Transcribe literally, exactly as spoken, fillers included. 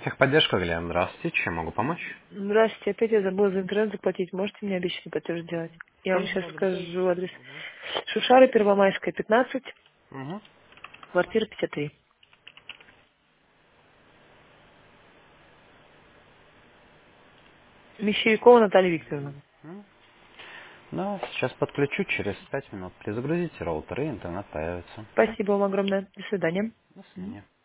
Техподдержка, Глен, здравствуйте, чем могу помочь? Здравствуйте, опять я забыла за интернет заплатить. Можете мне обещанный платеж сделать? Я вам Конечно, сейчас адрес. скажу адрес. Шушары, Первомайская, пятнадцать, Угу. квартира пятьдесят три. Мещерякова Наталья Викторовна. М. Да, сейчас подключу, через пять минут. Перезагрузите роутер, и интернет появится. Спасибо вам огромное. До свидания. До свидания.